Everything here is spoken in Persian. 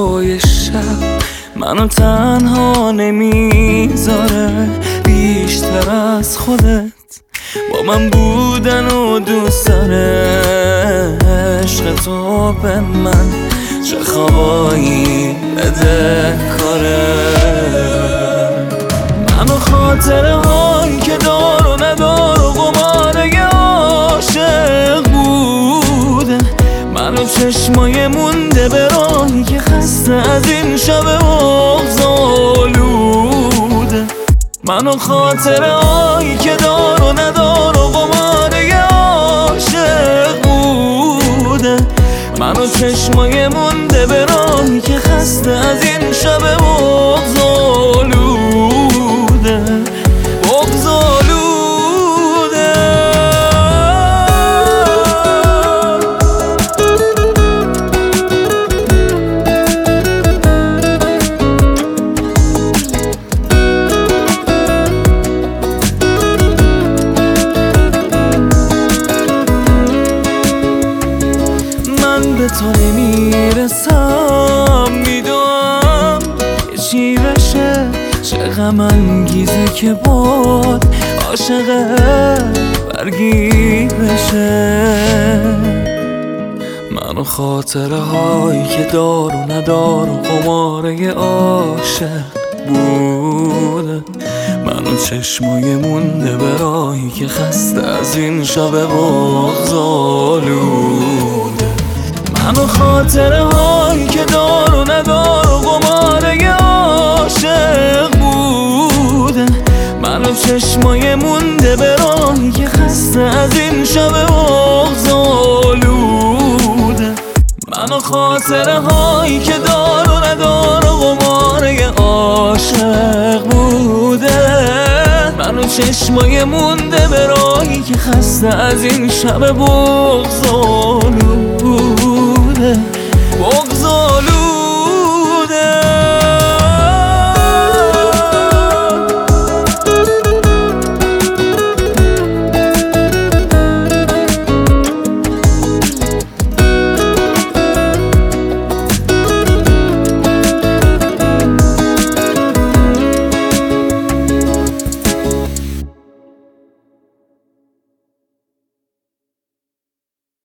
هوای شب منو تنها نمیذاره بیشتر از خودت با من بودن و دوست داره عشق تو به من چه خوابایی بده کاره منو خاطره هایی که دار و ندار و قماره عاشق بوده منو چشمای مونده به راهی که خسته از این شب بغض‌آلوده منو خاطره هایی که دار و ندار و قماره عاشق بوده منو چشمای مونده به راهی که خسته از این شب بغض‌آلوده به تو نمیرسم میدونم که چی بشه چه غم انگیزه که باد عاشقه برگیر بشه منو خاطره هایی که دار و ندار و قماره عاشق بوده منو چشمای مونده به راهی که خسته از این شب بغض‌آلوده منو خاطره هایی که دار و ندار و قماره عاشق بوده منو چشمای مونده به راهی که خسته از این شب بغض‌آلوده منو خاطره هایی که دار و ندار و قماره عاشق بوده منو چشمای مونده به راهی که خسته از این شب بغض‌آلوده